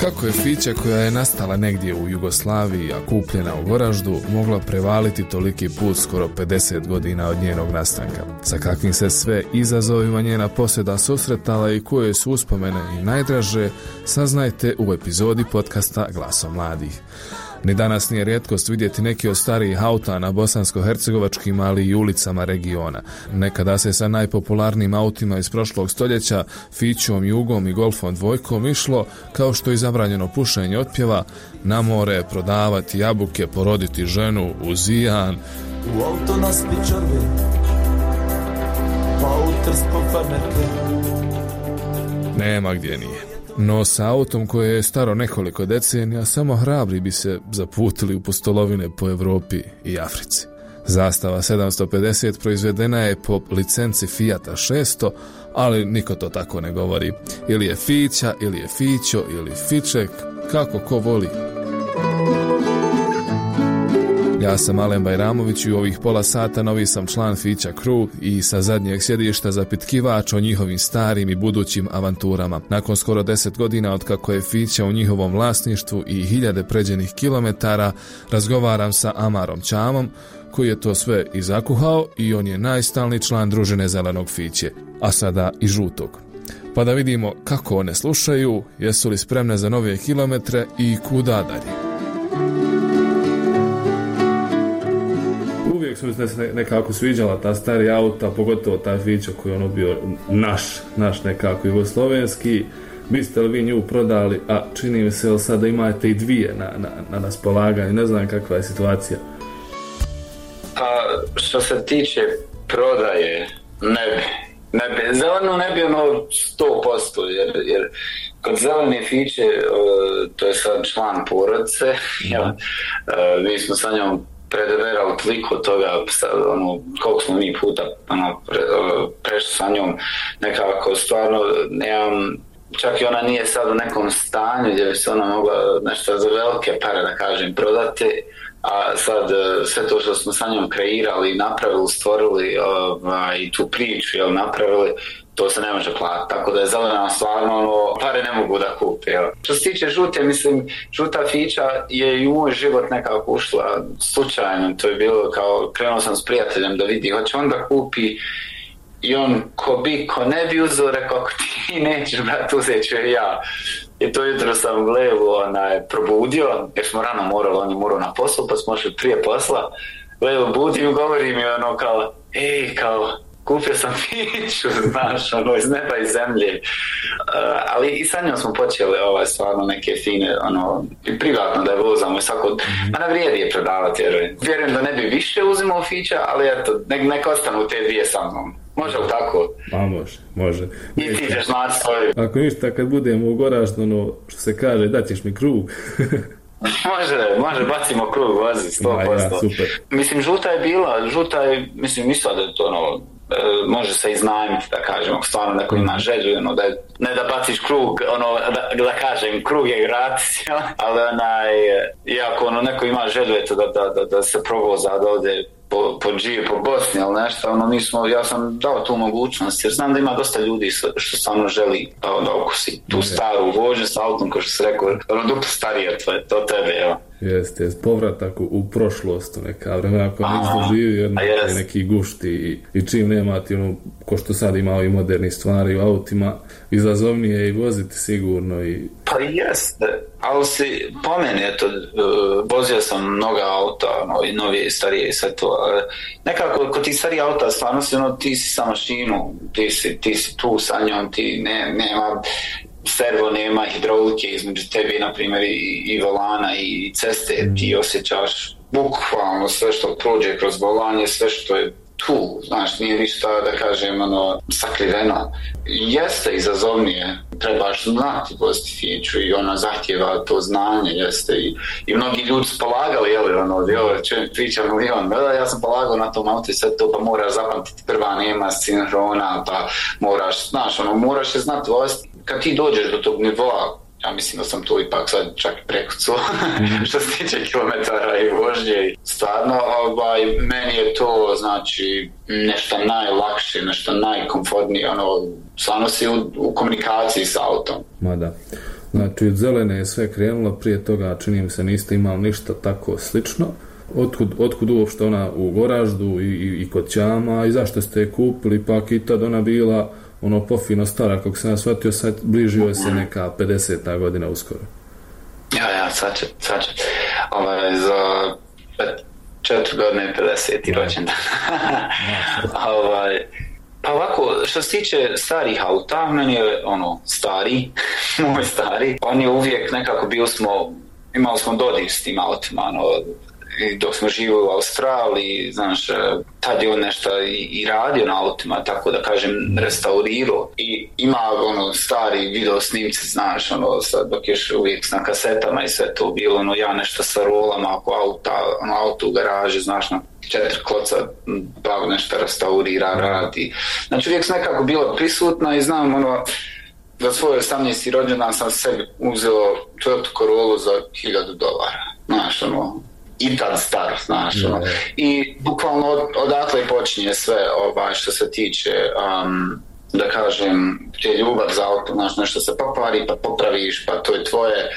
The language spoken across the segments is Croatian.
Kako je Fića koja je nastala negdje u Jugoslaviji, a kupljena u Goraždu, mogla prevaliti toliki put skoro 50 godina od njenog nastanka? Sa kakvim se sve izazovima njena posjeda susretala i koje su uspomene i najdraže, saznajte u epizodi podcasta Glasom mladih. Ni danas nije rijetkost vidjeti neki od starijih auta na bosansko-hercegovačkim, ali i ulicama regiona. Nekada se sa najpopularnijim autima iz prošlog stoljeća, Fićom, Jugom i Golfom dvojkom išlo, kao što i zabranjeno pušenje otpjeva, na more, prodavati jabuke, poroditi ženu, u Zijan. U auto nas pičarve, pa u Trst po farmerke. Nema gdje nije. No sa autom koje je staro nekoliko decenija, samo hrabri bi se zaputili u pustolovine po Evropi i Africi. Zastava 750 proizvedena je po licenci Fijata 600, ali niko to tako ne govori. Ili je Fića, ili je Fićo, ili Fiček, kako ko voli. Ja sam Alen Bajramović i u ovih pola sata novi sam član Fića Crew i sa zadnjeg sjedišta zapitkivač o njihovim starim i budućim avanturama. Nakon skoro 10 godina od kako je Fića u njihovom vlasništvu i 1000 pređenih kilometara, razgovaram sa Amarom Ćamom, koji je to sve i zakuhao i on je najstalniji član družine Zelenog Fiće, a sada i Žutog. Pa da vidimo kako one slušaju, jesu li spremne za nove kilometre i kuda dalje. Uvijek su mi se nekako sviđala ta starija auta, pogotovo taj Fićo koji je bio naš nekako jugoslovenski. Biste li vi nju prodali, a čini mi se sada imate i dvije na raspolaganju, ne znam kakva je situacija. Pa što se tiče prodaje, ne bi, zeleno ne bi 100%, jer kod Zelene Fiće, to je sad član porodice, mi smo sa njom predeverali toliko toga, koliko smo mi puta prešli sa njom, nekako stvarno nemam, čak i ona nije sad u nekom stanju gdje bi se ona mogla nešto za velike pare, da kažem, prodati, a sad sve to što smo sa njom kreirali, napravili, stvorili i tu priču napravili, to se ne može platiti, tako da je Zelena stvarno pare ne mogu da kupe. Što se tiče Žute, mislim, Žuta Fića je i u moj život nekako ušla slučajno, to je bilo kao, krenuo sam s prijateljem da vidi, hoće on da kupi, i on ko ne bi uzeo, rekao, ako ti nećeš, brat, uzet ću ja. I to jutro sam Levu probudio, jer smo rano morali, on je morao na poslu, pa smo šli prije posla. Levu budim, govori mi kao, kupio sam Fiću, znaš, iz neba i zemlje. Ali i sa njom smo počeli stvarno neke fine, privatno da je vozamo i svako, a ne vrijedi je prodavati, jer vjerujem da ne bi više uzimao Fića, ali eto, neka ostanu te dvije sa mnom. Može li tako? Pa može. I ti ćeš znati svoju. Ako ništa, kad budemo u Goraždu, što se kaže, daćeš mi krug. Može, bacimo krug, vozi, 100%. Ja, super. Mislim, Žuta je, mislim, mislila da je to može se iznajmiti, da kažem, ako stvarno neko ima želju, ne da baciš krug, da kažem, krug je gratis, ali iako neko ima želju, da se provoza, da ode po Bosni, ali nešto, ja sam dao tu mogućnost, jer znam da ima dosta ljudi što samo želi da okusi tu staru vožnju s autom, kao što se rekao, duplo starije to tebe, evo. Jeste, povratak u prošlost, neka vremena koja niste živi, neki gušti i čim nemati, ko što sad ima i moderni stvari u autima, izazovnije je i voziti sigurno. Pa jeste, ali po meni, vozio sam mnoga auta, i novije i starije i sve to, nekako kod tih starih auta stvarno ti si sa mašinom, ti si tu sa njom, ti nema servo, nema hidraulike između tebi, na primjer, i volana i ceste, ti osjećaš bukvalno sve što prođe kroz volanje, sve što je tu, znaš, nije ništa, da kažem, sakriveno. Jeste izazovnije, trebaš znati voziti Fiću i ona zahtjeva to znanje, jeste, i mnogi ljudi su polagali, čujem Fića milion, ja sam polagao na tom autu i sve to, pa moraš zapamtiti prva nema sinhrona, pa moraš je znati voziti. Kad ti dođeš do tog nivoa, ja mislim da sam tu ipak sad čak prekucao što se tiče kilometara i vožnje. Stvarno, meni je to znači nešto najlakše, nešto najkomfortnije, stvarno si u komunikaciji s autom. Ma da. Znači, od zelene je sve krenulo, prije toga čini mi se niste imali ništa tako slično. Otkud uopšte ona u Goraždu i kod Ćama i zašto ste je kupili, pak i tad ona bila pofino stara, kako sam ja shvatio, sad bližio se neka 50. godina uskoro. Ja, sad će. Za 4 godine 50. rođendan. Pa ovako, što se tiče starih auta, meni je stari, moj stari, on je uvijek nekako imali smo dodir s tim autima, dok smo živjeli u Australiji, znaš, tad je on nešto i radio na autima, tako da kažem, restaurirao i ima stari video snimci, znaš, dok je uvijek na kasetama i sve to bilo, ja nešto sa rolama oko auto u garaži, znaš, na 4 kloca bav nešto restaurira, radi. Znači uvijek sam nekako bila prisutna i znam, za svoj 18. rođendan sam sebi uzeo Toyota Corollu za $1000, znaš, i tad star, znaš, i bukvalno odatle počinje sve što se tiče, da kažem, te ljubav za auto, znaš, nešto se pokvari, pa popraviš, pa to je tvoje,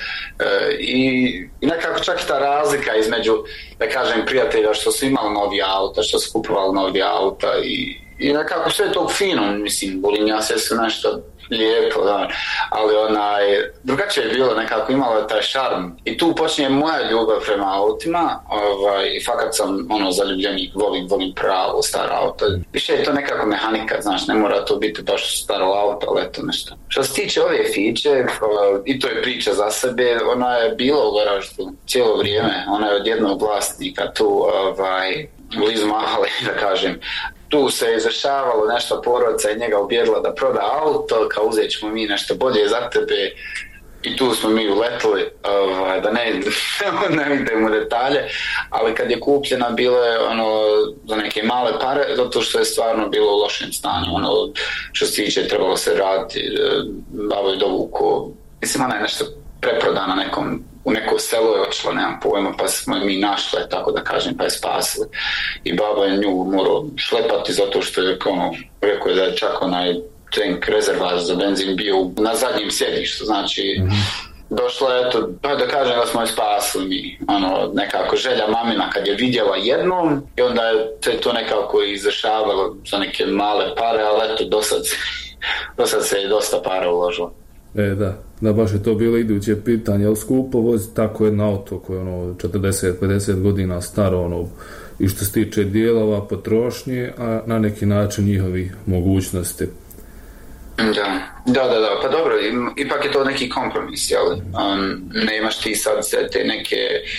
i nekako čak i ta razlika između, da kažem, prijatelja što su imali novi auta, što su kupovali novi auta i nekako sve to fino, mislim, volim ja sve su nešto lijepo, da. Ali drugačije je bilo, nekako imalo je taj šarm i tu počinje moja ljubav prema autima, i fakat sam zaljubljenik, volim pravo staro auto. Više je to nekako mehanika, znaš, ne mora to biti baš staro auto, ali eto nešto. Što se tiče ove fiće, i to je priča za sebe, ona je bila u Goraždu cijelo vrijeme, ona je od jednog vlasnika tu, blizu Mahale, da kažem. Tu se je izvršavalo nešto, porodica i njega ubjedila da proda auto, kao uzet ćemo mi nešto bolje za tebe, i tu smo mi uletili, da ne idemo detalje, ali kad je kupljena bilo je za neke male pare, zato što je stvarno bilo u lošem stanju, što se tiče trebalo se raditi, babo je dovuko, mislim ona je nešto preprodana u neko selo je otišlo, nemam pojma, pa smo mi našle, tako da kažem, pa je spasili. I baba je nju morao šlepati zato što je rekao je da je čak onaj tank rezervaž za benzin bio na zadnjem sjedištu, znači došlo je to, da kažem da smo je spasili mi, nekako želja mamina kad je vidjela jednom i onda je to nekako izrešavalo za neke male pare, ali eto, dosad se je dosta para uložilo. Da, baš je to bilo iduće pitanje, ali skupo voziti tako jedno auto koje je 40-50 godina staro, i što se tiče dijelova, potrošnje, a na neki način njihovi mogućnosti. Da, pa dobro, ipak je to neki kompromis, jel? Nemaš ti sad te neke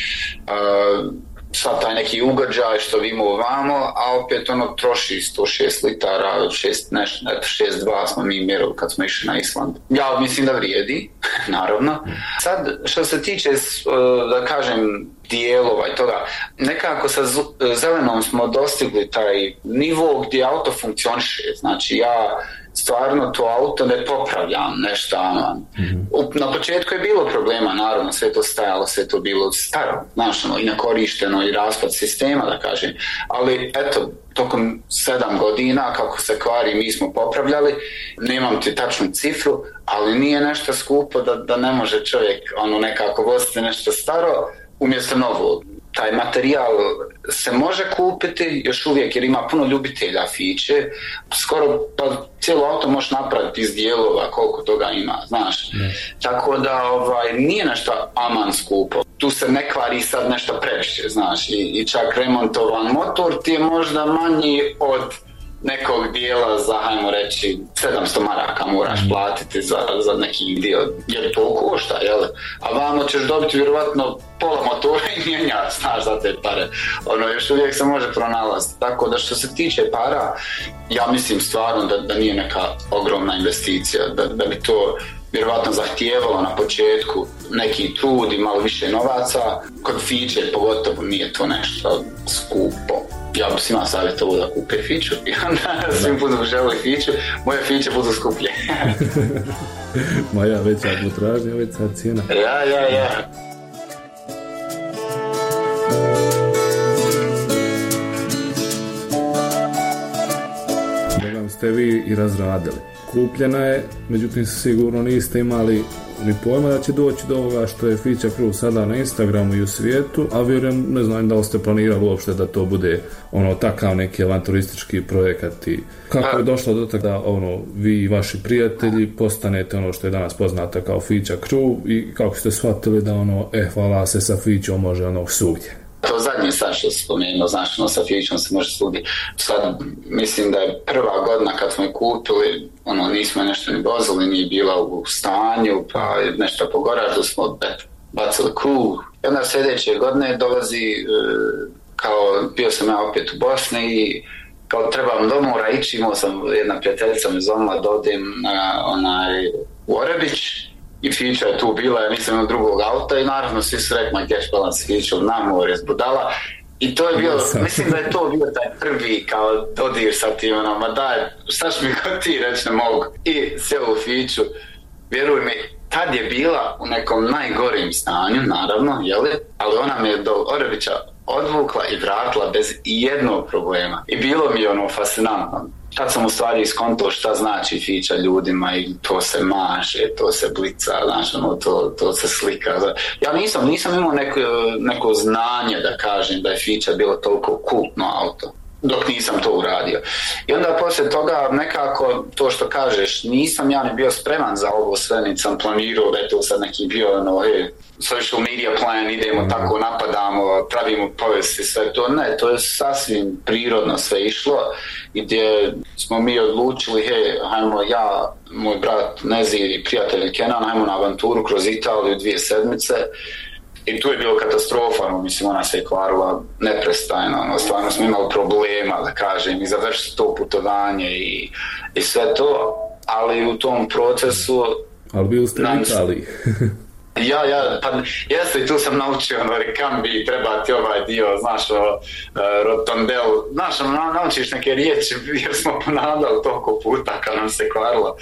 sad taj neki ugađaj što vi imamo ovamo, a opet troši 106 litara, 6,2 smo mi mjerili kad smo išli na Island. Ja mislim da vrijedi, naravno. Sad, što se tiče, da kažem, dijelova i toga, nekako sa zelenom smo dostigli taj nivo gdje auto funkcioniše. Znači, ja stvarno to auto ne popravljam nešto. Na početku je bilo problema, naravno, sve to stajalo, sve to bilo staro, znaš, i nakorišteno i raspad sistema, da kažem. Ali, eto, tokom 7 godina, kako se kvari, mi smo popravljali, nemam ti tačnu cifru, ali nije nešto skupo da ne može čovjek nekako voziti nešto staro umjesto novo. Taj materijal se može kupiti još uvijek jer ima puno ljubitelja fiće, skoro pa cijelo auto možeš napraviti iz dijelova koliko toga ima, znaš. Tako da nije nešto aman skupo. Tu se ne kvari sad nešto previše, znaš, i čak remontovan motor ti je možda manji od nekog dijela za, hajmo reći, 700 maraka moraš platiti za neki dio, jer to košta, jel? A vamo ćeš dobiti vjerovatno pola motora i mijenjati, znaš, za te pare. Još uvijek se može pronalaziti. Tako da što se tiče para, ja mislim stvarno da nije neka ogromna investicija, da bi to vjerovatno zahtijevalo na početku neki trud i malo više novaca. Kod fiće pogotovo nije to nešto skupo. Ja bi svima savjetovao da kupe fiću i onda svim budu želi fiću, moje fiće budu skuplje. Moja veća potražnja, veća cijena. Ja. ste vi i razradili. Kupljena je, međutim sigurno niste imali ni pojma da će doći do ovoga što je Fića Crew sada na Instagramu i u svijetu, a vjerujem, ne znam da li ste planirali uopšte da to bude takav neki avanturistički projekat i kako je došlo do toga da vi i vaši prijatelji postanete što je danas poznata kao Fića Crew i kako ste shvatili da hvala se sa Fićom može svugdje. To zadnje sad što se spomenuo, znaš, sa Fićom se može svugdje. Sad, mislim da je prva godina kad smo je kupili, nismo nešto ni vozili, nije bila u stanju, pa nešto po garažu smo bacili kruh. I onda sljedeće godine dolazi, bio sam ja opet u Bosni i kao trebam do mora ići, imao sam, jedna prijateljica me zvala da odem u Orebić. I Fića je tu bila, ja nisam imao drugog auta i naravno svi su rekli, gdje ću balan s Fićom, na more, zbudala. I to je bio, mislim da je to bio taj prvi kao dodir sa tim, ma daj, šta ću mi kod ti reći, ne mogu. I sjela u Fiću, vjeruj mi, tad je bila u nekom najgorijem stanju, naravno, ali ona me do Orebića odvukla i vratila bez ijednog problema. I bilo mi je fascinantno. Tad sam u stvari iskontao šta znači Fića ljudima i to se maže, to se blica, znaš, to se slika. Ja nisam imao neko znanje da kažem da je Fića bilo toliko kultno auto, dok nisam to uradio. I onda poslije toga nekako, to što kažeš, nisam ja ni bio spreman za ovo sve, niti sam planirao da je to sad neki bio social media plan, idemo tako, napadamo, pravimo povesti, sve to. Ne, to je sasvim prirodno sve išlo i gdje smo mi odlučili, hajmo ja, moj brat Nezir i prijatelj Kenan, hajmo na avanturu kroz Italiju 2 sedmice. I tu je bilo katastrofa, mislim, ona se je kvarila neprestajno, stvarno smo imali problema, da kažem, i završiti to putovanje i sve to, ali u tom procesu... Ali bili ste u Italiji. Pa jeste, i tu sam naučio Ricambi, treba ti ovaj dio, znaš, Rotondel, znaš, naučiš neke riječi jer smo ponavljali toliko puta kad nam se kvarilo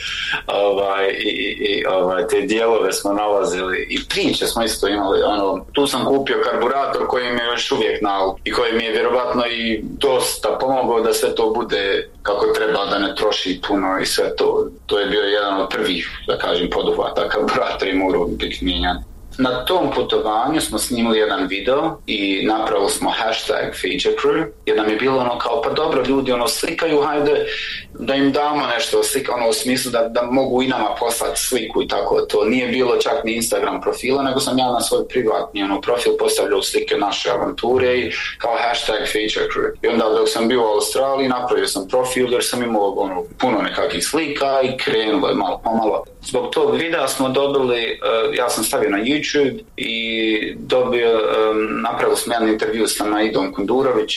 te dijelove smo nalazili i priče smo isto imali, tu sam kupio karburator koji mi je još uvijek nauk i koji mi je vjerovatno i dosta pomogao da sve to bude kako treba, da ne troši puno i sve to je bio jedan od prvih, da kažem, poduhvata, karburatori moraju biti mijenjani. Na tom putovanju smo snimili jedan video i napravili smo hashtag Fića Crew, jer nam je bilo kao, pa dobro, ljudi slikaju, hajde da im damo nešto, u smislu da mogu i nama poslati sliku i tako. To nije bilo čak ni Instagram profila, nego sam ja na svoj privatni profil postavljao slike naše avanture i kao hashtag Fića Crew. I onda dok sam bio u Australiji, napravio sam profil jer sam imao puno nekakvih slika i krenulo je malo pomalo. Zbog tog videa smo dobili, ja sam stavio na YouTube i napravili smo jedan intervju sa Naidom Kundurović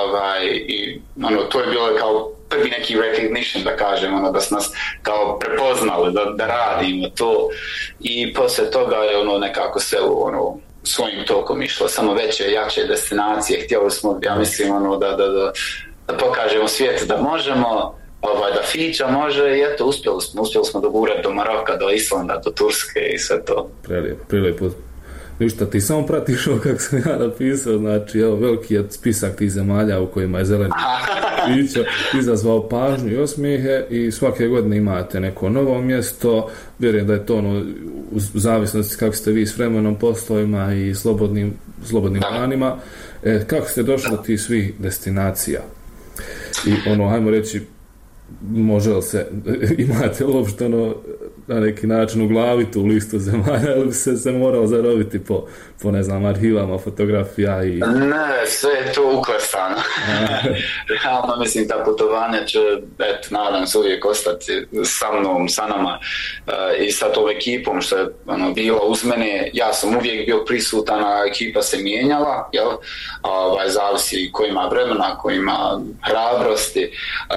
i to je bilo kao prvi neki recognition, da kažem, da su nas kao prepoznali da radimo to i poslije toga je nekako sve svojim tokom išlo, samo veće, jače destinacije, htjeli smo, ja mislim, da pokažemo svijetu da možemo, da Fića može i eto, uspjeli smo dogurati do Maroka, do Islanda, do Turske i sve to. Prelijepo. Ništa, ti samo pratiš ovo kako sam ja napisao, znači veliki je spisak tih zemalja u kojima je zeleni Fića izazvao pažnju i osmijehe i svake godine imate neko novo mjesto, vjerujem da je to u zavisnosti kako ste vi s vremenom, poslovima i slobodnim danima. Kako ste došli do tih svih destinacija? I hajmo reći, može li se, imate uopšte na neki način u glavi tu listu zemalja, ili bi se morao zarobiti po ne znam, arhivama, fotografija i... Ne, sve je to uklesano. Realno, mislim, ta putovanja će, nadam se, uvijek ostati sa mnom, sa nama i sa tom ekipom što je bila uz mene. Ja sam uvijek bio prisutan, a ekipa se mijenjala, jel? Zavisi ko ima vremena, ko ima hrabrosti.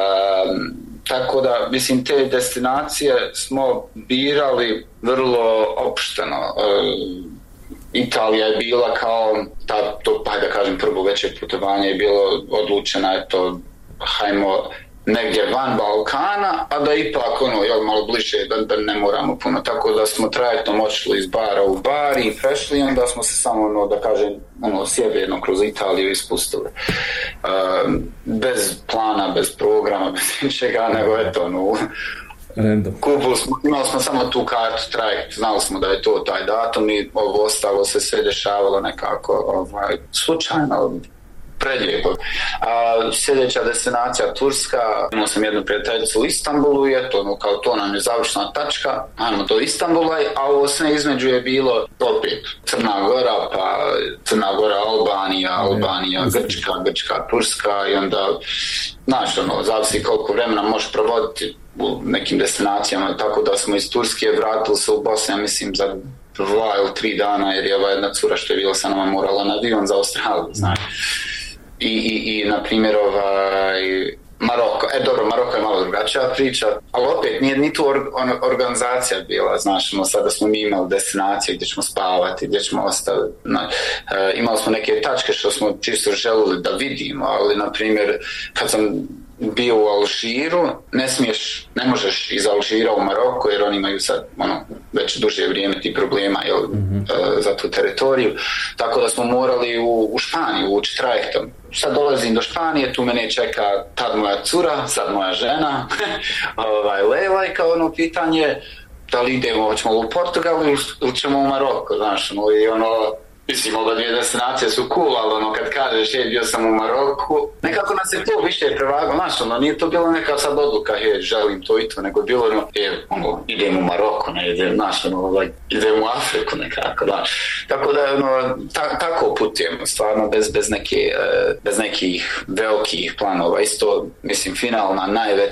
Tako da, mislim, te destinacije smo birali vrlo opšteno. Italija je bila kao, da kažem, prvo veće putovanje je bilo odlučeno, hajmo negdje van Balkana, a da ipak malo bliže, da ne moramo puno. Tako da smo trajektom odšli iz bara u bar i prešli, onda smo se samo, da kažem, sjeverno kroz Italiju ispustili. Bez plana, bez programa, bez ničega, nego eto, imali smo samo tu kartu trajekt, znali smo da je to taj datum i ovo ostalo se sve dešavalo nekako slučajno, prelijepo. Sljedeća destinacija Turska, imao sam jednu prijateljicu u Istanbulu i eto, kao to nam je završna tačka, ajmo do Istanbula, a ovo sve između je bilo opet Crna Gora, pa Crna Gora, Albanija, Grčka, Turska i onda, znaš, zavisi koliko vremena možeš provoditi u nekim destinacijama, tako da smo iz Turske vratili se u Bosnu, ja mislim, za 2 ili 3 dana, jer je ova jedna cura što je bila sa nama morala na avion za Australiju, znaš. I na primjer, Maroko. Dobro, Maroko je malo drugačija priča, ali opet nije ni tu organizacija bila, znaš, sada smo mi imali destinacije gdje ćemo spavati, gdje ćemo ostaviti. Imali smo neke tačke što smo čisto želili da vidimo, ali na primjer, kad sam bio u Alžiru, ne možeš iz Alžira u Maroko, jer oni imaju sad već duže vrijeme ti problema za tu teritoriju, tako da smo morali u Španiju ući trajektom. Sad dolazim do Španije, tu mene čeka tad moja cura, sad moja žena, Lela, i kao pitanje da li ćemo u Portugalu ili ćemo u Maroko, znaš, i mislim, ove dvije destinacije su cool, ali kad kažeš, bio sam u Maroku, nekako nas je to više prevagalo, znaš, nije to bilo neka sad odluka, želim to i to, nego je bilo idem u Maroko, idem u Afriku nekako, da. Tako da, tako putujemo, stvarno, bez nekih velikih planova. Isto, mislim, finalna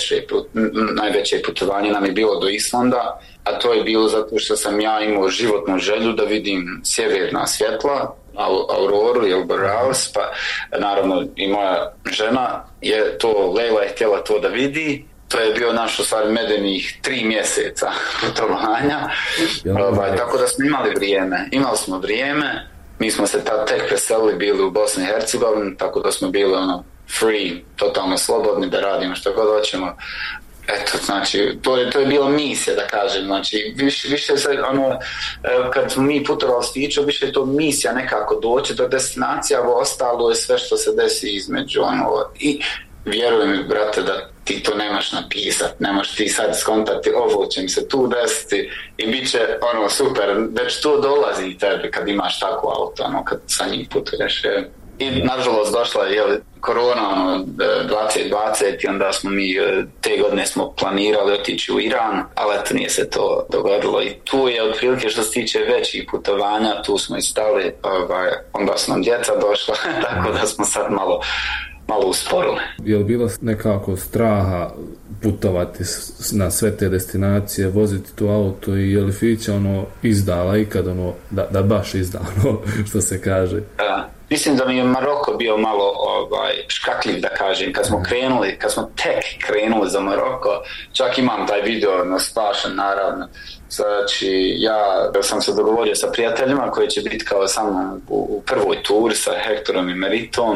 najveće putovanje nam je bilo do Islanda, a to je bilo zato što sam ja imao životnu želju da vidim sjeverna svjetla, auroru ili borealis, pa naravno i moja žena je to, Leila je htjela to da vidi. To je bio naš, u stvari, medenih 3 mjeseca putovanja, tako da smo imali smo vrijeme, mi smo se tad tek preselili, bili u Bosni i Hercegovini, tako da smo bili free, totalno slobodni da radimo što god hoćemo. Eto, znači, to je bila misija, da kažem, znači, više se, kad smo mi putovali s Fićom, više je to misija nekako doći do destinacija, ovo ostalo je sve što se desi između, i vjeruj mi, brate, da ti to nemaš napisat, nemaš ti sad skontati, ovo će mi se tu desiti i bit će, super, već to dolazi tebi kad imaš takvo auto, kad sa njim putuješ, I nažalost došla je korona 2020 i onda smo mi te godine smo planirali otići u Iran, ali eto nije se to dogodilo i tu je otprilike što se tiče većih putovanja, tu smo i stali, onda su nam djeca došla, tako da smo sad malo usporili. Je li bilo nekako straha putovati na sve te destinacije, voziti to auto i je li Fića izdala ikad da baš izda što se kaže? Mislim da mi je Maroko bio malo škakljiv, da kažem, kad smo tek krenuli za Maroko, čak imam taj video spašen, naravno. Znači, ja sam se dogovorio sa prijateljima koji će biti kao sa mnom u prvoj turi sa Hektorom i Meritom,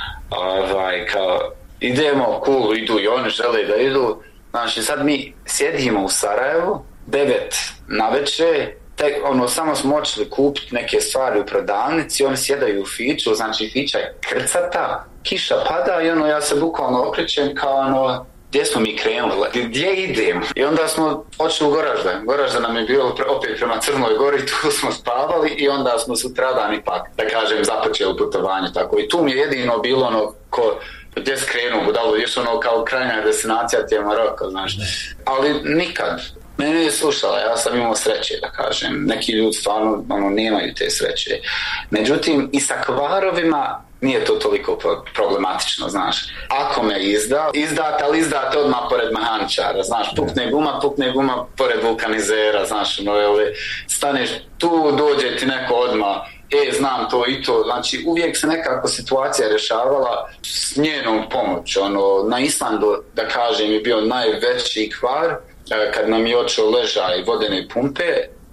kao idemo, cool, idu i oni žele da idu. Znači, sad mi sjedimo u Sarajevu, 9 navečer, samo smo očeli kupiti neke stvari u prodavnici, oni sjedaju u Fiću, znači Fića je krcata, kiša pada i ja se bukvalno okrećem kao gdje smo mi krenuli, gdje idemo? I onda smo očeli u Goraždan. Goraždan nam je bilo opet prema Crnoj Gori, tu smo spavali i onda smo sutradan ipak, da kažem, započeli putovanje. Tako. I tu mi je jedino bilo gdje skrenuo, budalo, još kao krajnja destinacija ti je Maroko, znaš. Ali nikad. Mene je slušala, ja sam imao sreće, da kažem. Neki ljudi stvarno nemaju te sreće. Međutim, i sa kvarovima nije to toliko problematično, znaš. Ako me izdate, ali izdate odmah pored mehaničara, znaš. Pukne guma pored vulkanizera, znaš. Staneš tu, dođe ti neko odmah, znam to i to. Znači, uvijek se nekako situacija rješavala s njenom pomoć. Na Islandu, da kažem, je bio najveći kvar, kad nam je očeo ležaj vodene pumpe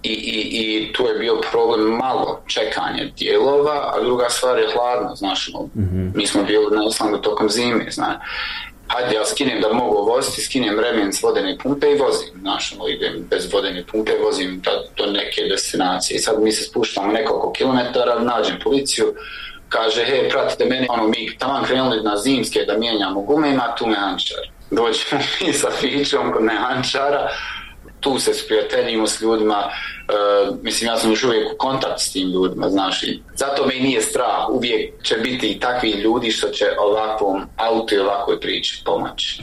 i tu je bio problem malo čekanje dijelova, a druga stvar je hladno, znaš, mi smo bili na Islandu tokom zime, znaš. hajde ja skinem da mogu voziti, skinem remen s vodene pumpe i vozim, znaš, idem bez vodene pumpe, vozim do neke destinacije i sad mi se spuštamo nekoliko kilometara, nađem policiju, kaže, hej, pratite mene, mi taman krenuli na zimske da mijenjamo gume, ima tu mehančar. Dođemo mi sa fićom kod mehančara, tu se sprijateljimo s ljudima, ja sam još uvijek u kontakt s tim ljudima, znaš, i zato me i nije strah, uvijek će biti i takvi ljudi što će ovakvom autu i ovakvoj priči pomoći.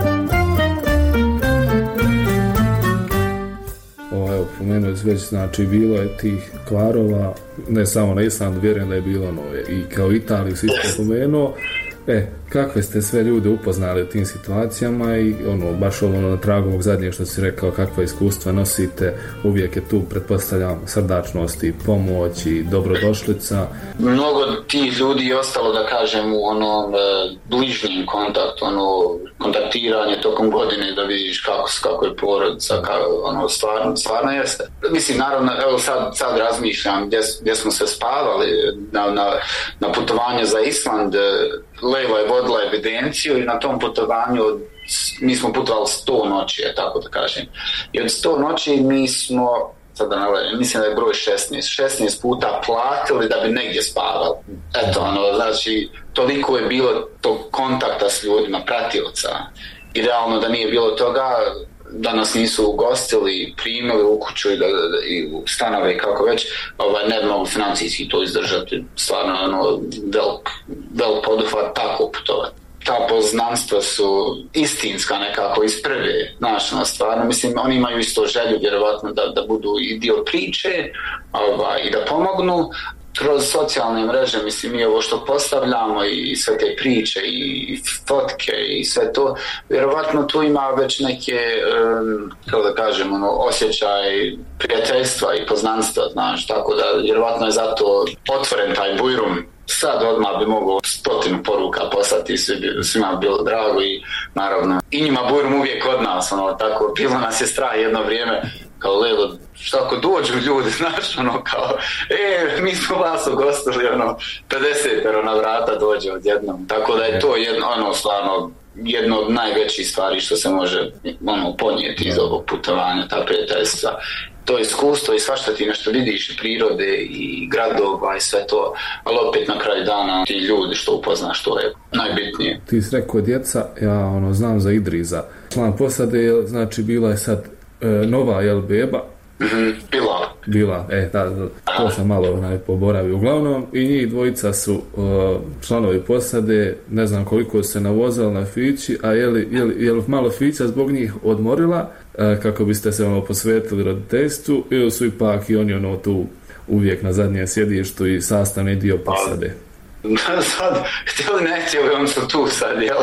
Evo, pomenuo već, znači, bilo je tih kvarova, ne samo na Islandu, vjerujem da je bilo i kao Italiju si spomenuo. Kakve ste sve ljude upoznali u tim situacijama i baš na tragu ovog zadnjeg što si rekao, kakva iskustva nosite, uvijek je tu, pretpostavljam, srdačnost i pomoć i dobrodošlica. Mnogo tih ljudi je ostalo, da kažem, u onom bližnjem kontaktu, kontaktiranje tokom godine da vidiš kako je porodica, stvarno jeste. Mislim, naravno, evo sad razmišljam gdje smo se spavali na putovanje za Island. Lejla je vodila evidenciju i na tom putovanju mi smo putovali 100 noći, tako da kažem. I od 100 noći mi smo, sad da navljam, mislim da je broj 16 puta platili da bi negdje spavali. Eto, znači, toliko je bilo tog kontakta s ljudima, pratioca. Idealno da nije bilo toga, da nas nisu ugostili, primili u kuću i u stanove i kako već, ne bi mogli financijski to izdržati. Stvarno, velik poduhvat tako putovati. Ta poznanstva su istinska nekako iz prve, stvarno, mislim, oni imaju isto želju vjerovatno da budu i dio priče i da pomognu. Kroz socijalne mreže, mislim, mi ovo što postavljamo i sve te priče i fotke i sve to, vjerovatno tu ima već neke, kako da kažem, osjećaj prijateljstva i poznanstva, znaš, tako da vjerovatno je zato otvoren taj bujrum. Sad odmah bi mogao 100 poruka poslati, svima bi bilo drago i naravno i njima bujrum uvijek od nas, tako, bilo nas je strah jedno vrijeme, kao Lelo, šta ako dođu ljudi, znaš, kao, mi smo vas ugostili, 50 na vrata dođe odjednom, tako da je to stvarno jedno od najvećih stvari što se može ponijeti iz ovog putovanja, ta prijateljstva. To iskustvo i svašta ti nešto vidiš, prirode i gradova i sve to, ali opet na kraju dana ti ljudi što upoznaš, to je najbitnije. Ti si rekao djeca, ja znam za Idriza. Član posade, znači bila je sad nova, beba? Bila, to sam malo poboravio. Uglavnom, i njih dvojica su članovi posade, ne znam koliko se navozali na fići, a je li malo fića zbog njih odmorila, kako biste se posvetili roditeljstvu, ili su ipak i oni tu uvijek na zadnjem sjedištu i sastavni dio posade? Sad, htjeli ne htjeli, oni su tu sad, jel?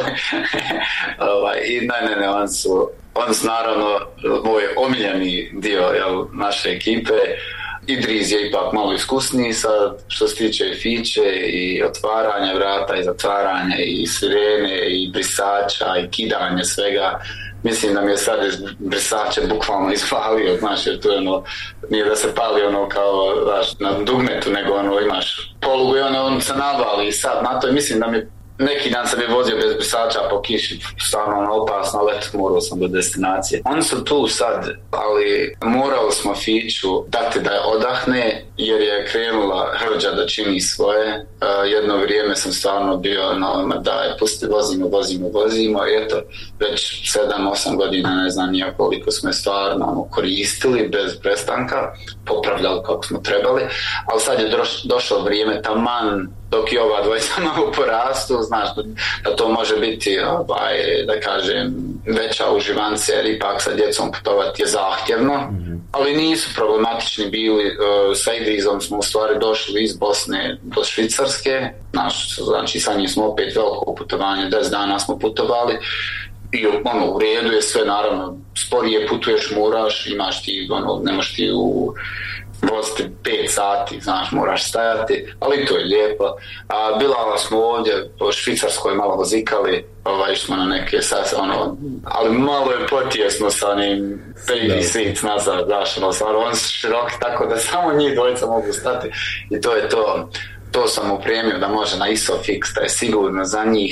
Ne, oni su naravno moj omiljeni dio naše ekipe. Idriz je ipak malo iskusniji sad što se tiče fiće i otvaranja vrata i zatvaranja i sirene i brisača i kidanje svega. Mislim da mi je sad iz brisača bukvalno ispalio, znaš, jer tu je nije da se pali kao na dugmetu, nego imaš polugu i on se navali i sad na to, mislim da mi neki dan sam je vozio bez brisača po kiši, stvarno opasno, ali morao sam do destinacije. Oni su tu sad, ali morali smo fiću dati da je odahne, jer je krenula hrđa da čini svoje. Jedno vrijeme sam stvarno bio da je pusti, vozimo i eto, već 7-8 godina, ne znam nijak koliko smo je stvarno koristili bez prestanka, popravljali kako smo trebali, ali sad je došlo vrijeme taman dok i ova dvojica malo porastu, znaš da to može biti, da kažem, veća uživanca, jer ipak sa djecom putovati je zahtjevno, ali nisu problematični bili. Sa Idrizom smo u stvari došli iz Bosne do Švicarske, znači sa njim smo opet veliko putovanje, 10 dana smo putovali i u redu je sve, naravno, sporije putuješ, moraš, imaš ti, nemaš ti voziti 5 sati, znaš, moraš stajati, ali to je lijepo. Bila smo ovdje po Švicarskoj malo vozikali, smo na neke ali malo je potijesno sa onim baby seats nazad, znaš, stvarno, oni su široki tako da samo njih dvojica mogu stati i to je to. To sam upremio da može na ISOFIX, da je sigurno za njih.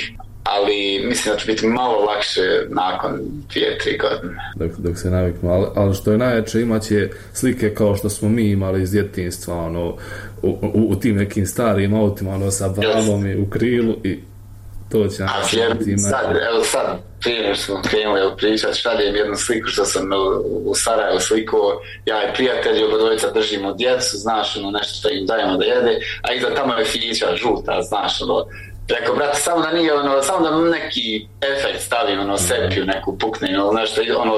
ali mislim da će biti malo lakše nakon 2-3 godine. Dok se naviknu, ali što je najjače, imat će slike kao što smo mi imali iz djetinjstva, ono, u tim nekim starim autima, sa balom i u krilu i to će sad prije smo krenuli pričati, šaljem jednu sliku što sam u Sarajevu sliku, ja i prijatelji obodvojica držimo djecu, znaš, nešto što im dajemo da jede, a iza tamo je fića žuta, znaš, rekao, brate, samo da nije, samo da neki efekt stavim, sepiju, neku pukninu, nešto,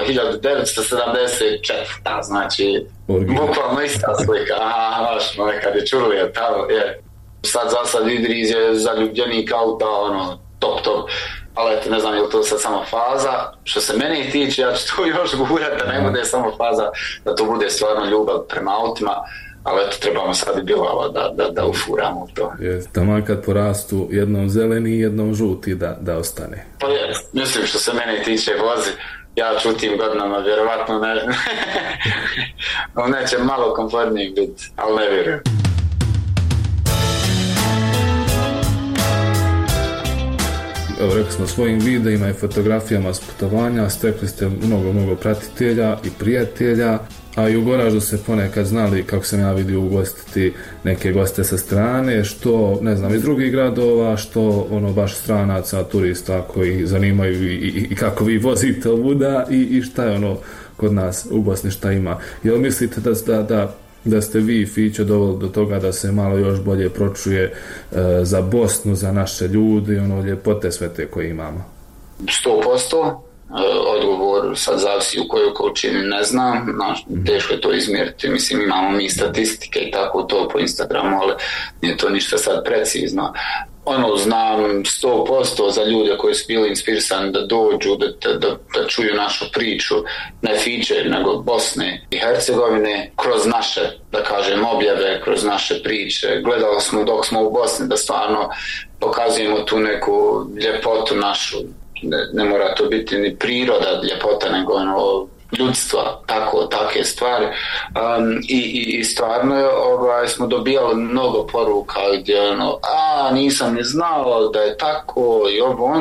1974, znači, bukvalno ista slika, baš, nekad je Čurlija tamo, je. Sad Idriz je zaljubljenik auta, top, ali eto, ne znam je li to sad samo faza, što se mene tiče, ja ću to još gurati, da ne bude samo faza, da to bude stvarno ljubav prema autima, ali eto, trebamo sad i bilava da ufuramo to. Taman kad porastu jednom zeleni i jednom žuti da ostane. Pa je, mislim što se mene tiče vozi, ja ću u tim godinama, vjerovatno neće malo komfortniji biti, ali ne vjerujem. Evo, rekli smo svojim videima i fotografijama s putovanja, stekli ste mnogo pratitelja i prijatelja, a i u Goraždu se ponekad znali, kako sam ja vidio, ugostiti neke goste sa strane, što, ne znam, iz drugih gradova, što baš stranaca, turista koji zanimaju i kako vi vozite ovuda i šta je kod nas u Bosni, šta ima. Jel mislite da ste vi, Fićo, doveli do toga da se malo još bolje pročuje za Bosnu, za naše ljude, ljepote sve te koje imamo? 100%. Odgovor sad zavisi u kojoj količini ne znam, teško je to izmjeriti, mislim imamo mi statistike i tako to po Instagramu, ali nije to ništa sad precizno. Znam 100% za ljude koji su bili inspirisani da dođu, da čuju našu priču, ne Fiće, nego Bosne i Hercegovine, kroz naše, da kažem, objave, kroz naše priče. Gledali smo dok smo u Bosni da stvarno pokazujemo tu neku ljepotu našu. Ne mora to biti ni priroda ljepota, nego ljudstva, takve stvari. I stvarno smo dobijali mnogo poruka gdje nisam ni znao da je tako i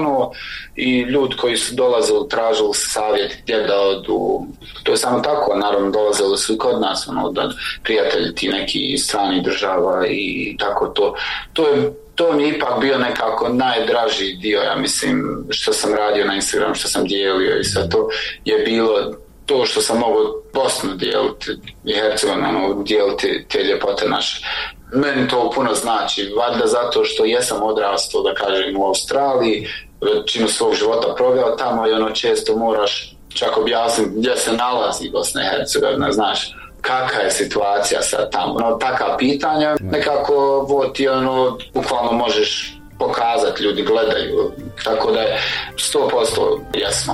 i ljudi koji su dolazili, tražili savjet gdje da odu. To je samo tako, naravno dolazili su i kod nas, da prijatelji ti neki strani država i tako to. To mi je ipak bio nekako najdraži dio, ja mislim, što sam radio na Instagramu, što sam dijelio i sve to je bilo to što sam mogao Bosnu dijeliti i Hercegovinu dijeliti te ljepote naše. Meni to puno znači, valjda zato što jesam odrastao, da kažem, u Australiji, većinu svog života proveo tamo i često moraš čak objasniti gdje se nalazi Bosna i Hercegovina, znaš. Kakva je situacija sad tamo, taka pitanja, nekako ti bukvalno možeš pokazati, ljudi gledaju, tako da je 100% jasno.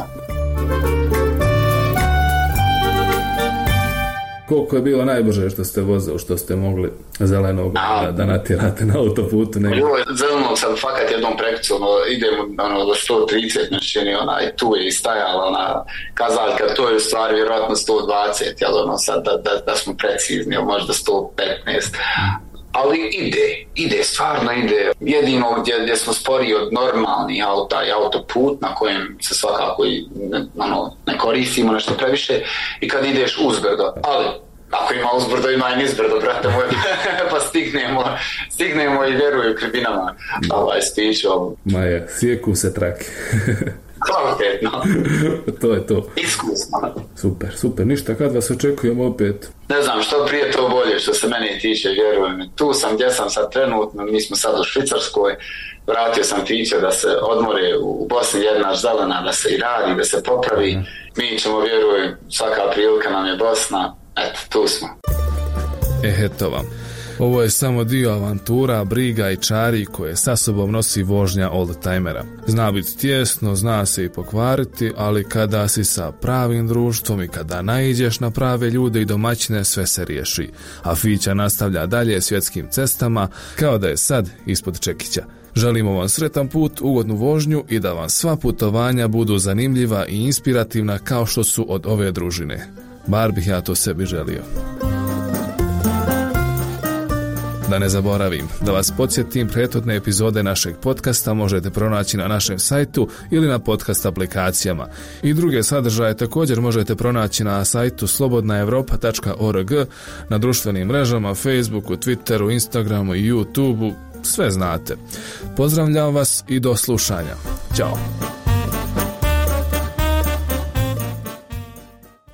Koliko je bilo najbrže što ste vozili, što ste mogli zelenog da natjerate na autoputu? Zelenog sam fakat jednom prekricu, idemo do 130, znači tu je i stajala kazaljka, to je u stvari vjerojatno 120, jel sad da smo precizni, možda 115. Ali ide, stvarno ide. Jedino gdje smo sporiji od normalnih auta i autoput na kojem se svakako ne koristimo nešto previše i kad ideš uzbrdo, ali ako ima uzbrdo, ima i nizbrdo, brate moj, pa stignemo i vjeruju kribinama s Fićom. Maja, sjeku se trake. Kvalitetno. To je to. Iskusno. Super. Ništa, kad vas očekujemo opet? Ne znam, što prije to bolje, što se mene tiče, vjerujem. Tu sam gdje sam sad trenutno, mi smo sad u Švicarskoj, vratio sam Fiće da se odmore u Bosni, jedna zelena, da se i radi, da se popravi. Mi ćemo, vjerujem, svaka prilika nam je Bosna, eto, tu smo. Eto vam. Ovo je samo dio avantura, briga i čari koje sa sobom nosi vožnja oldtimera. Zna biti tjesno, zna se i pokvariti, ali kada si sa pravim društvom i kada naiđeš na prave ljude i domaćine, sve se riješi. A Fića nastavlja dalje svjetskim cestama kao da je sad ispod čekića. Želimo vam sretan put, ugodnu vožnju i da vam sva putovanja budu zanimljiva i inspirativna kao što su od ove družine. Bar bih ja to sebi želio. Da ne zaboravim, da vas podsjetim, prethodne epizode našeg podcasta možete pronaći na našem sajtu ili na podcast aplikacijama. I druge sadržaje također možete pronaći na sajtu slobodnaevropa.org, na društvenim mrežama, Facebooku, Twitteru, Instagramu i YouTubeu, sve znate. Pozdravljam vas i do slušanja. Ćao!